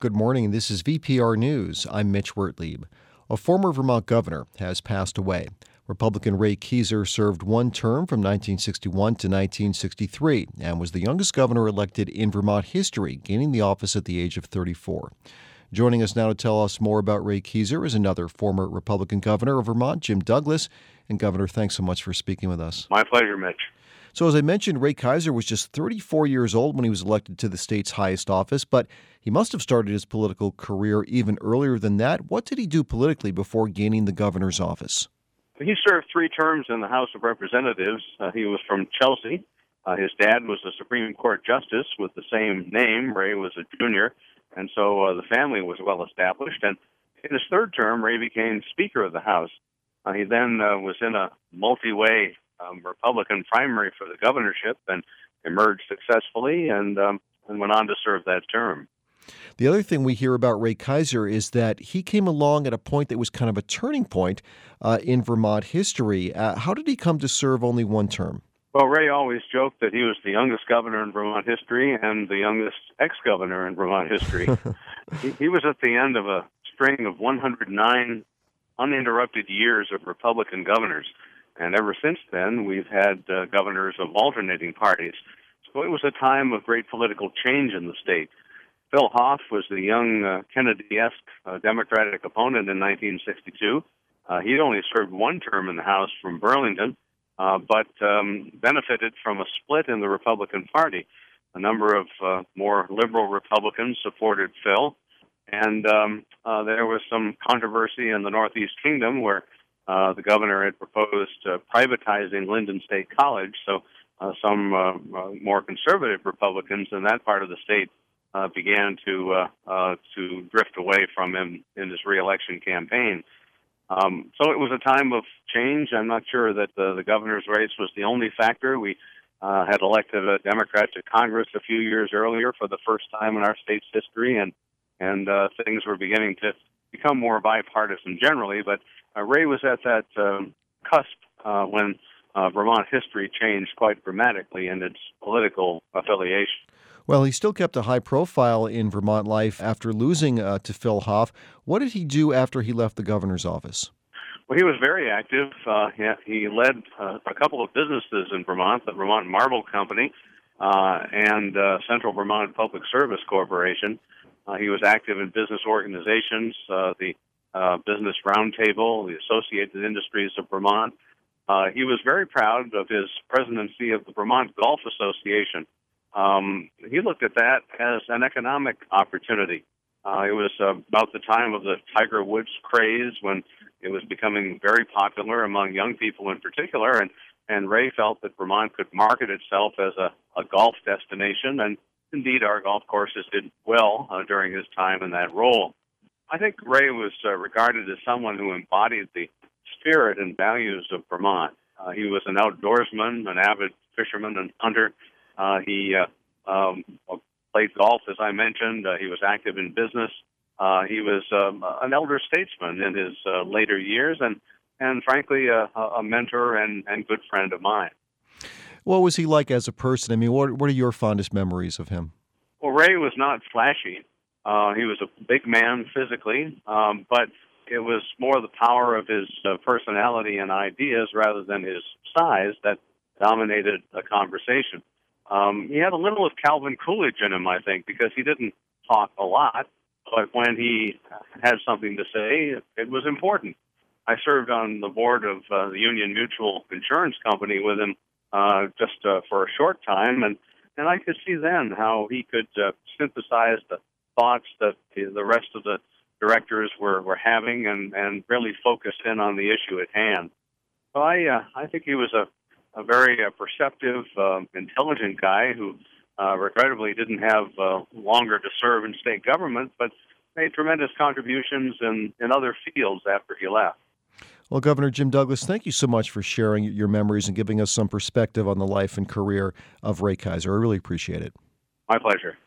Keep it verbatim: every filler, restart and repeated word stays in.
Good morning. This is V P R News. I'm Mitch Wertlieb. A former Vermont governor has passed away. Republican Ray Keezer served one term from nineteen sixty-one to nineteen sixty-three and was the youngest governor elected in Vermont history, gaining the office at the age of thirty-four. Joining us now to tell us more about Ray Keezer is another former Republican governor of Vermont, Jim Douglas. And Governor, thanks so much for speaking with us. My pleasure, Mitch. So as I mentioned, Ray Keezer was just thirty-four years old when he was elected to the state's highest office, but he must have started his political career even earlier than that. What did he do politically before gaining the governor's office? He served three terms in the House of Representatives. Uh, he was from Chelsea. Uh, his dad was a Supreme Court justice with the same name. Ray was a junior, and so uh, the family was well established. And in his third term, Ray became Speaker of the House. Uh, he then uh, was in a multi-way um, Republican primary for the governorship and emerged successfully and, um, and went on to serve that term. The other thing we hear about Ray Keezer is that he came along at a point that was kind of a turning point uh, in Vermont history. Uh, how did he come to serve only one term? Well, Ray always joked that he was the youngest governor in Vermont history and the youngest ex-governor in Vermont history. he, he was at the end of a string of one hundred nine uninterrupted years of Republican governors. And ever since then, we've had uh, governors of alternating parties. So it was a time of great political change in the state. Phil Hoff was the young uh, Kennedy-esque uh, Democratic opponent in nineteen sixty-two. Uh, he'd only served one term in the House from Burlington, uh, but um, benefited from a split in the Republican Party. A number of uh, more liberal Republicans supported Phil, and um, uh, there was some controversy in the Northeast Kingdom where uh, the governor had proposed uh, privatizing Linden State College, so uh, some uh, uh, more conservative Republicans in that part of the state Uh, began to uh, uh, to drift away from him in his reelection campaign. Um, so it was a time of change. I'm not sure that the, the governor's race was the only factor. We uh, had elected a Democrat to Congress a few years earlier for the first time in our state's history, and and uh, things were beginning to become more bipartisan generally. But uh, Ray was at that um, cusp uh, when uh, Vermont history changed quite dramatically in its political affiliation. Well, he still kept a high profile in Vermont life after losing uh, to Phil Hoff. What did he do after he left the governor's office? Well, he was very active. Uh, he, he led uh, a couple of businesses in Vermont, the Vermont Marble Company uh, and uh, Central Vermont Public Service Corporation. Uh, he was active in business organizations, uh, the uh, Business Roundtable, the Associated Industries of Vermont. Uh, he was very proud of his presidency of the Vermont Golf Association. Um, he looked at that as an economic opportunity. Uh, it was uh, about the time of the Tiger Woods craze when it was becoming very popular among young people in particular, and, and Ray felt that Vermont could market itself as a, a golf destination, and indeed our golf courses did well uh, during his time in that role. I think Ray was uh, regarded as someone who embodied the spirit and values of Vermont. Uh, he was an outdoorsman, an avid fisherman and hunter. Uh, he uh, um, played golf, as I mentioned. Uh, he was active in business. Uh, he was um, an elder statesman in his uh, later years and, and frankly, uh, a mentor and, and good friend of mine. What was he like as a person? I mean, what, what are your fondest memories of him? Well, Ray was not flashy. Uh, he was a big man physically, um, but it was more the power of his uh, personality and ideas rather than his size that dominated a conversation. Um, he had a little of Calvin Coolidge in him, I think, because he didn't talk a lot, but when he had something to say, it was important. I served on the board of uh, the Union Mutual Insurance Company with him uh, just uh, for a short time, and, and I could see then how he could uh, synthesize the thoughts that the, the rest of the directors were, were having and, and really focus in on the issue at hand. So I, uh, I think he was a a very uh, perceptive, uh, intelligent guy who uh, regrettably didn't have uh, longer to serve in state government, but made tremendous contributions in, in other fields after he left. Well, Governor Jim Douglas, thank you so much for sharing your memories and giving us some perspective on the life and career of Ray Keezer. I really appreciate it. My pleasure.